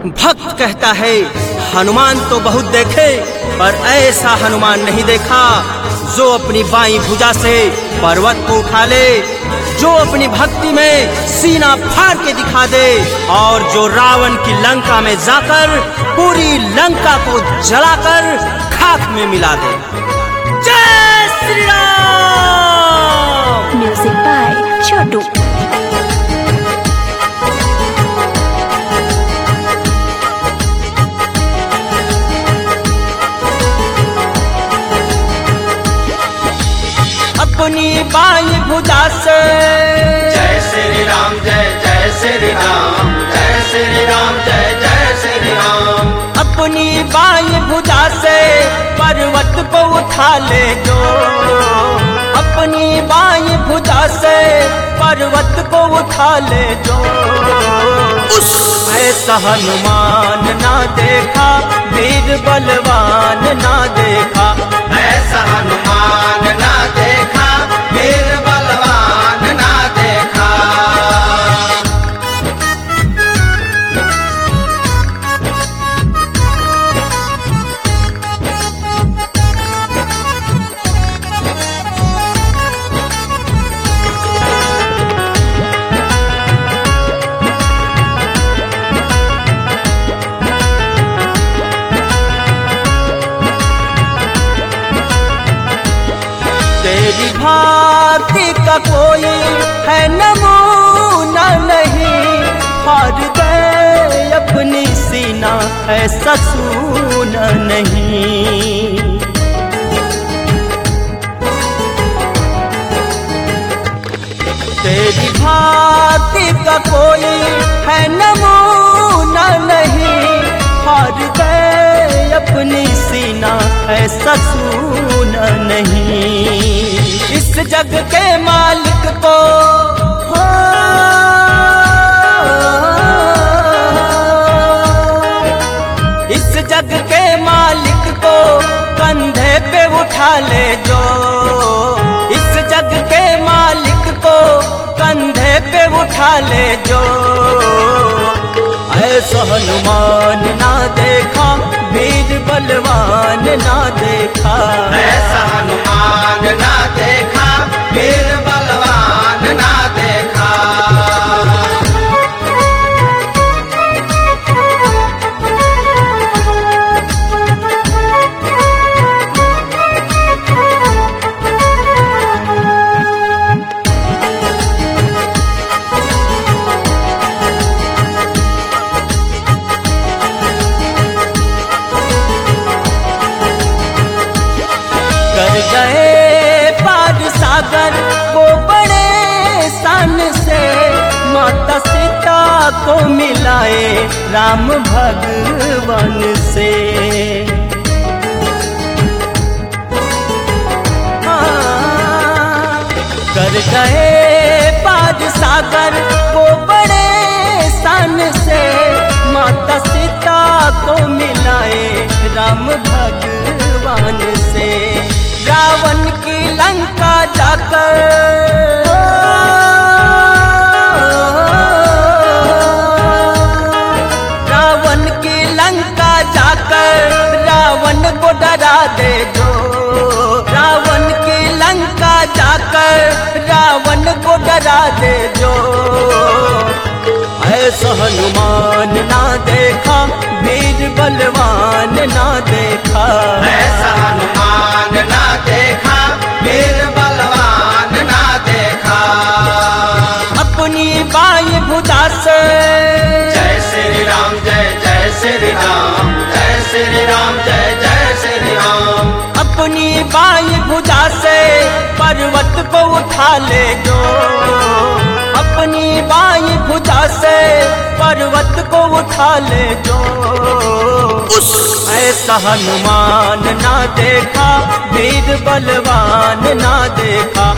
भक्त कहता है हनुमान तो बहुत देखे पर ऐसा हनुमान नहीं देखा जो अपनी बाईं भुजा से पर्वत को उठा ले, जो अपनी भक्ति में सीना फाड़ के दिखा दे और जो रावण की लंका में जाकर पूरी लंका को जलाकर खाक में मिला दे। जय श्री राम। Music by Chhotu. अपनी बाईं भुजा से जय श्री राम, जय जय श्री राम, जय श्री राम, जय जय श्री राम। अपनी बाईं भुजा से पर्वत को उठा ले जो, अपनी बाईं भुजा से पर्वत को उठा ले जो। ऐसा हनुमान ना देखा, वीर बलवान ना देखा, ऐसा हनुमान ना देखा, वीर बलवान ना देखा। तेरी भांति का कोई है नमूना नहीं, हार गए अपनी सीना ऐसा सूना नहीं। तेरी भांति का कोई है नमूना नहीं, हार गए अपनी सीना ऐसा सूना नहीं। इस जग के मालिक को हो, इस जग के मालिक को कंधे पे उठा ले जो, इस जग के मालिक को कंधे पे उठा ले जो। ऐसा हनुमान ना देखा, वीर बलवान ना देखा, ऐसा हनुमान ना देखा, वीर बलवान ना देखा। कर गए पार सागर वो बड़े सान से, माता सीता को मिलाए राम भगवान से। कर गए पार सागर वो बड़े सान से, माता सीता को मिलाए राम भगवान से। रावण की लंका जाकर, रावण की लंका जाकर रावण को डरा दे जो, रावण की लंका जाकर रावण को डरा दे जो। ऐसा हनुमान ना देखा, वीर बलवान ना देखा, ऐसा हनुमान ना देखा, वीर बलवान ना देखा। अपनी बाईं भुजा से जय श्री राम, जय जय श्री राम, जय श्री राम, जय जय श्री राम। अपनी बाईं भुजा से पर्वत को उठा ले जो, अपनी बाईं भुजा से पर्वत को उठा ले जो। ऐसा हनुमान ना देखा, वीर बलवान ना देखा,